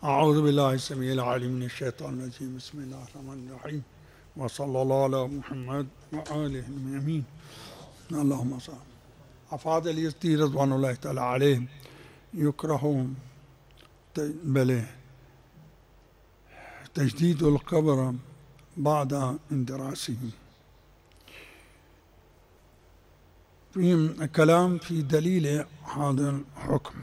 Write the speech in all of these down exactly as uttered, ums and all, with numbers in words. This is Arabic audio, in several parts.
أعوذ بالله السميع العليم من الشيطان الرجيم. بسم الله الرحمن الرحيم، وصلى الله على محمد وآله المؤمنين. اللهم صل. أفاضل اليزدي رضوان الله تعالى عليهم يكره بله تجديد القبر بعد اندراسه. في كلام في دليل هذا الحكم.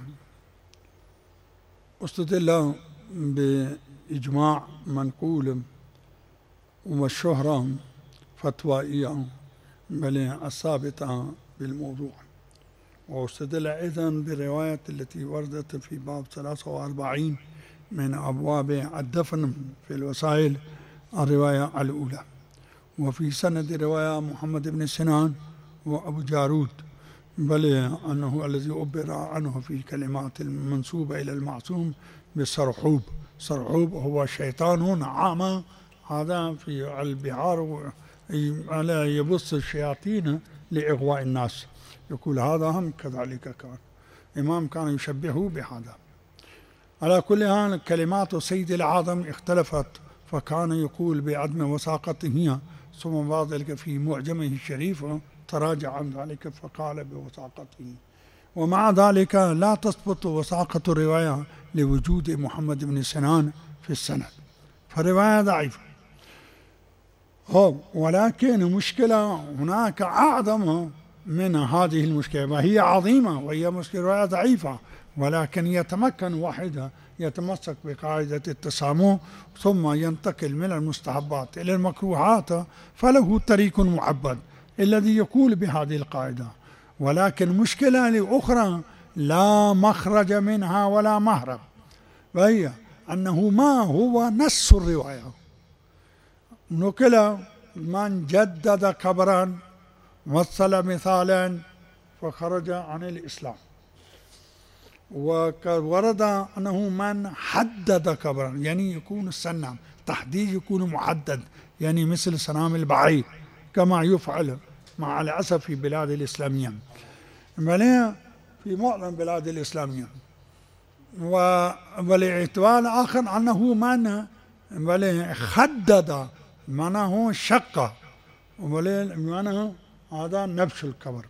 استدل بإجماع منقول والشهرة فتوائية بل الثابتة بالموضوع، واستدل أيضا بالرواية التي وردت في باب ثلاثة وأربعين من أبواب الدفن في الوسائل، الرواية الأولى. وفي سند رواية محمد بن سنان وأبو جارود، بل أنه الذي عبر عنه في كلمات المنسوبة إلى المعصوم بالسرحوب. سرحوب هو شيطان عامة، هذا في البحار على يبص الشياطين لإغواء الناس. يقول هذا هم كذلك كان إمام كان يشبهه بهذا. على كل حال كلمات سيد العظم اختلفت، فكان يقول بعدم وثاقته، ثم بعد ذلك في معجمه الشريف تراجع عن ذلك فقال بوثاقته. ومع ذلك لا تثبت وثاقة الرواية لوجود محمد بن سنان في السند، فالرواية ضعيفة. ولكن مشكلة هناك أعظم من هذه المشكلة، وهي عظيمة، وهي مشكلة رواية ضعيفة، ولكن يتمكن واحدة يتمسك بقاعدة التسامح ثم ينتقل من المستحبات إلى المكروهات، فله طريق معبد الذي يقول بهذه القاعدة. ولكن مشكلة أخرى لا مخرج منها ولا مهرب، وهي أنه ما هو نص الرواية. نقل من جدد قبرا مثل مثالا فخرج عن الإسلام، وورد أنه من حدد قبرا، يعني يكون السنام تحديد يكون محدد، يعني مثل سنام البعير كما يفعل مع الأسف في بلاد الإسلامية، بل في معظم بلاد الإسلامية. والاعتبار الآخر أنه من بل حدد معناه شق، معناه هذا نبش القبر.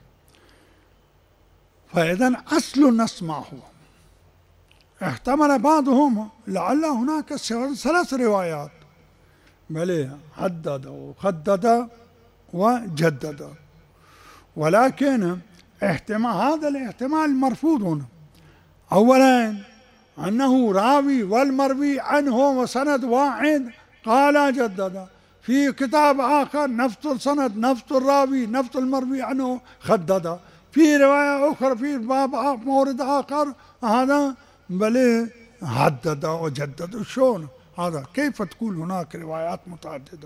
فإذا أصل النص ما هو؟ احتمل بعضهم لعل هناك ثلاث روايات، بل حدد وخدد وجدد، ولكن احتمال هذا الاحتمال مرفوض هنا. أولا أنه راوي والمروي عنه وسند واحد قال جدد، في كتاب آخر نفس السند نفس الراوي نفس المروي عنه خدد، في رواية أخرى في باب مورد آخر هذا بل حدد وجدد. شلون هذا؟ كيف تكون هناك روايات متعددة؟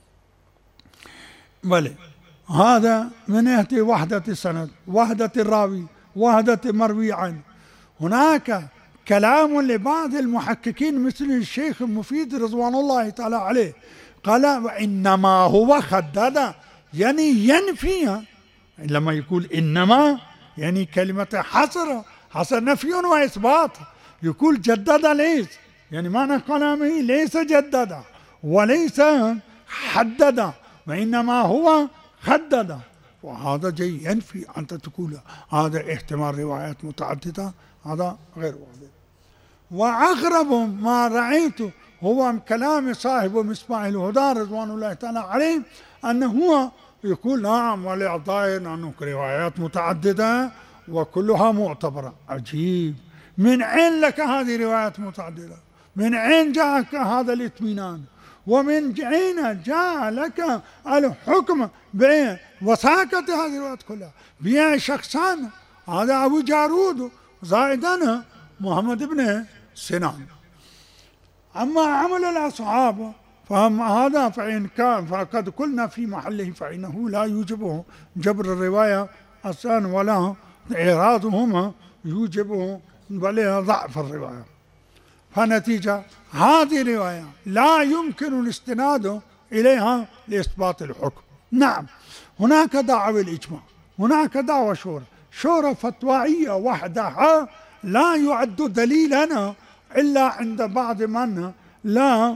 بل هذا من ناحية وحدة السند، وحدة الراوي، وحدة المروي عنه. هناك كلام لبعض المحققين مثل الشيخ المفيد رضوان الله تعالى عليه، قال وإنما هو خدد، يعني ينفي. لما يقول إنما يعني كلمة حصر، حصر نفي وإثبات. يقول جدد ليس، يعني معنى كلامه ليس جدد وليس حدد، وإنما هو خدد. وهذا جاي ينفي أنت تقول هذا احتمال روايات متعددة، هذا غير واضح. وأغرب ما رأيته هو كلام صاحب مصباح الهدى رضوان الله تعالى عليه، أنه هو يقول نعم والظاهر أنه روايات متعددة وكلها معتبرة. عجيب، من أين لك هذه روايات متعددة؟ من أين جاءك هذا الاطمئنان؟ ومن أين جاء لك الحكم بوثاقة هذه الروايات كلها؟ بها شخصان، هذا أبو جارود زائدا محمد بن سنان. أما عمل الأصحاب فهم هذا فإن كان فقد قلنا في محله، فإنه لا يوجبه جبر الرواية أصلا ولا إعراضهما يوجبه بل ضعف الرواية. فنتيجة هذه الرواية لا يمكن الاستناد إليها لإثبات الحكم. نعم هناك دعوى الإجماع، هناك دعوى شورى، شورى فتوائية وحدها لا يعد دليلا إلا عند بعض من لا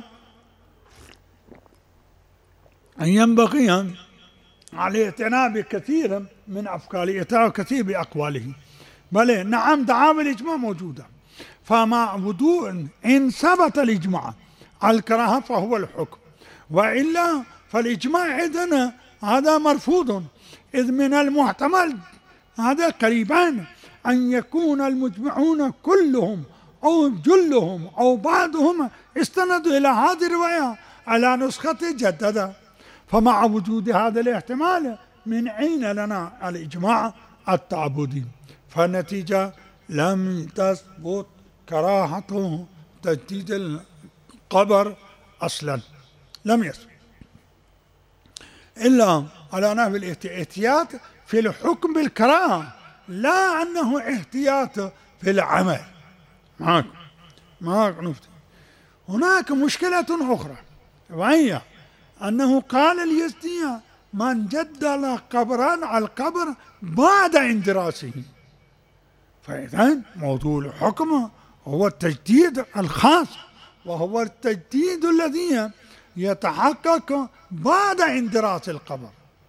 ينبغي على الاعتناء بكثير من أفكاره كثير بأقواله. بل نعم دعاوى الإجماع موجودة، فمع وضوء إن ثبت الإجماع على الكراهة فهو الحكم، وإلا فالإجماع عندنا هذا مرفوض، إذ من المحتمل هذا قريبان أن يكون المجمعون كلهم أو جلهم أو بعضهم استندوا إلى هذه الرواية على نسخة جددة، فمع وجود هذا الاحتمال من أين لنا الإجماع التعبدي؟ فالنتيجة لم تثبت كراهة تجديد القبر أصلا، لم يثبت إلا على نحو الاحتياط في الحكم بالكراهة، لا أنه احتياط في العمل. معك معك نفتي. هناك مشكلة أخرى، وهي أنه قال اليزدي من جدد قبرا على القبر بعد اندراسه، فإذا موضوع الحكم هو التجديد الخاص، وهو التجديد الذي يتحقق بعد اندراس القبر.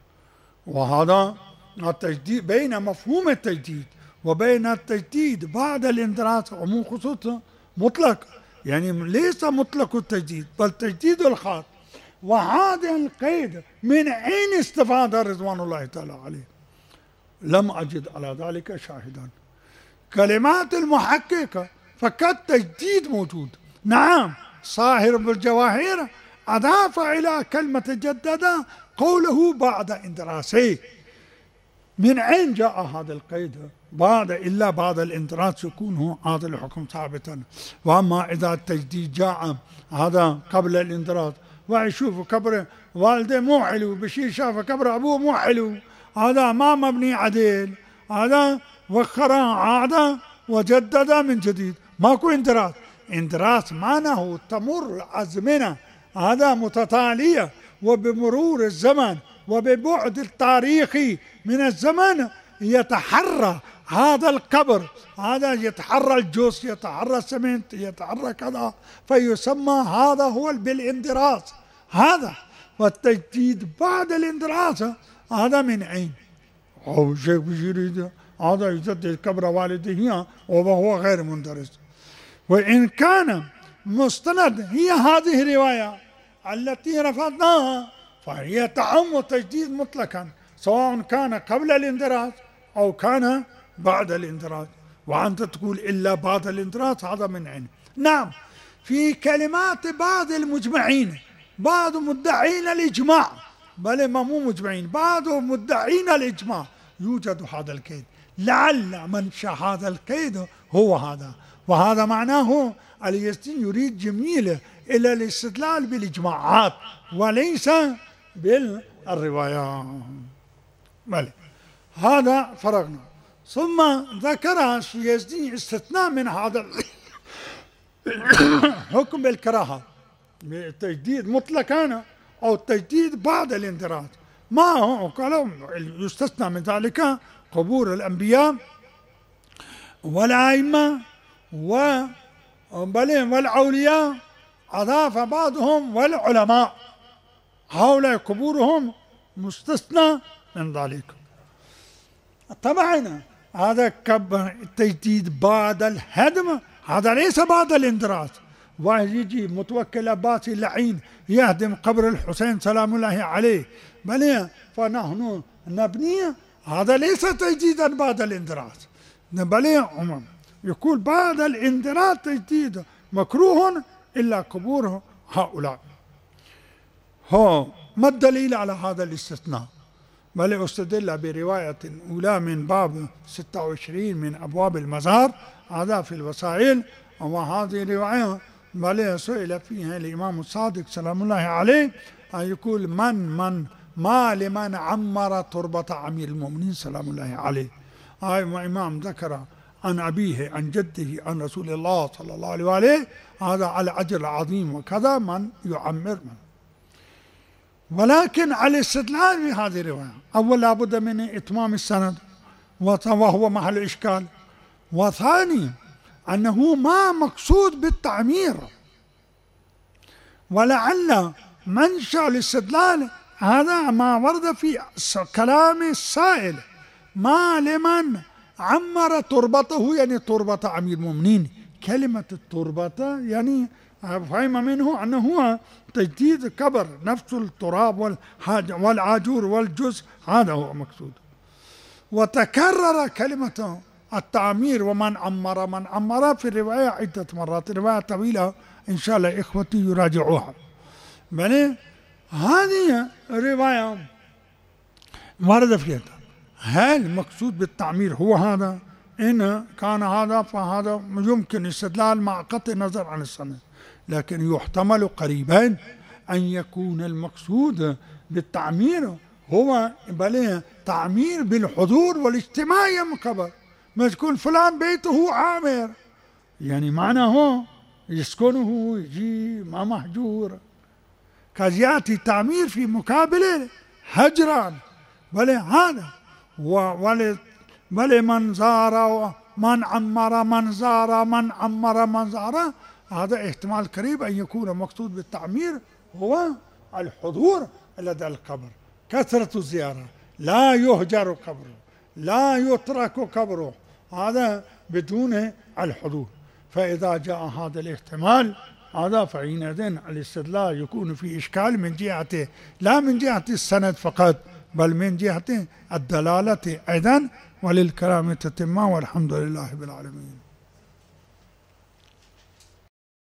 وهذا التجديد بين مفهوم التجديد وبين التجديد بعد الاندراس عموم خصوص مطلق، يعني ليس مطلق التجديد بل تجديد الخاص. وهذا القيد من أين استفاد رضوان الله تعالى عليه؟ لم أجد على ذلك شاهدا. كلمات المحقق فقط تجديد موجود. نعم صاهر بالجواهر أضاف إلى كلمة جدد قوله بعد اندراسه. من أين جاء هذا القيد؟ بعد إلا بعد الاندراس يكون هذا الحكم ثابتا. وأما إذا التجديد جاء هذا قبل الاندراس، ويشوف قبر والده مو حلو، بشير شاف قبر أبوه مو حلو، هذا ما مبني عدل، هذا وخره عاد وجدد من جديد، ماكو اندراس. اندراس معناه تمر الأزمنة هذا متتالية، وبمرور الزمن وببعد التاريخي من الزمن يتحرى هذا القبر، هذا يتحرى الجثث، يتحرى السمنت، يتحرى كذا، فيسمى هذا هو بالاندراس. هذا والتجديد بعد الاندراس هذا من أين؟ أو الشيخ بشير هذا يجدد قبر والده وهو غير مندرس. وإن كان مستند هي هذه الرواية التي رفضناها فهي تعم التجديد مطلقا، سواء كان قبل الاندراس أو كان بعد الاندراس. وأنت تقول إلا بعد الاندراس، هذا من أين؟ نعم في كلمات بعض المجمعين، بعض مدعين الإجماع، بل ما مو مجمعين، بعض مدعين الإجماع يوجد هذا الكيد. لعل منشأ هذا الكيد هو هذا، وهذا معناه اليزدي يريد جميل إلى الاستدلال بالإجماعات وليس بالروايات. بل هذا فرقنا. ثم ذكر اليزدي استثناء من هذا الحكم بالكراهة، التجديد مطلقا أو التجديد بعد الاندراس. ما هو قال يستثنى من ذلك قبور الأنبياء والأئمة والأولياء، أضاف بعضهم والعلماء، هؤلاء قبورهم مستثنى من ذلك. طبعا هذا التجديد بعد الهدم، هذا ليس بعد الاندراس. واحد يجي متوكل عباسي اللعين يهدم قبر الحسين سلام الله عليه، بل فنحن نبني، هذا ليس تجديدا بعد الاندراس، بل عموما يقول بعد الاندراس تجديد مكروه إلا قبور هؤلاء. هو ما الدليل على هذا الاستثناء؟ بل استدل برواية أولى من باب ستة وعشرين من أبواب المزار، هذا في الوسائل، وهذه رواية بل سئل فيها الإمام الصادق سلام الله عليه أن يقول من من ما لمن عمر تربة أمير المؤمنين سلام الله عليه. هاي إمام ذكر عن أبيه عن جده عن رسول الله صلى الله عليه وآله، هذا على أجر عظيم وكذا من يعمر من. ولكن على الاستدلال بهذه الرواية أول لابد من إتمام السند وهو محل إشكال، وثاني أنه ما مقصود بالتعمير، ولعل منشأ الاستدلال هذا ما ورد في كلام السائل: ما لمن عمر تربته، يعني تربة أمير المؤمنين. كلمة التربة يعني فهم منه أنه هو تجديد القبر، نفس التراب والعاجور والجزء، هذا هو مقصود. وتكرر كلمة التعمير ومن عمر من عمر في الرواية عدة مرات، رواية طويلة إن شاء الله إخوتي يراجعوها. بل هذه الرواية ورد فيها هل المقصود بالتعمير هو هذا؟ إن كان هذا فهذا يمكن استدلال مع قطع النظر عن السند، لكن يحتمل قريبا أن يكون المقصود بالتعمير هو بل تعمير بالحضور والاجتماع يم قبر، ما تكون فلان بيته عامر، يعني معناه يسكنه يجي ما مهجور، قد يأتي تعمير في مقابل هجران. بل هذا ولمن زار من عمر من زار من عمر من زار، هذا احتمال قريب أن يكون مقصود بالتعمير هو الحضور لدى القبر، كثرة الزيارة، لا يهجر قبره، لا يترك قبره، هذا بدون الحضور. فإذا جاء هذا الاحتمال هذا فحينئذ الاستدلال يكون في إشكال من جهة لا من جهة السند فقط، بل من جهة الدلالة أيضا. وللكلام تتمة، والحمد لله رب العالمين.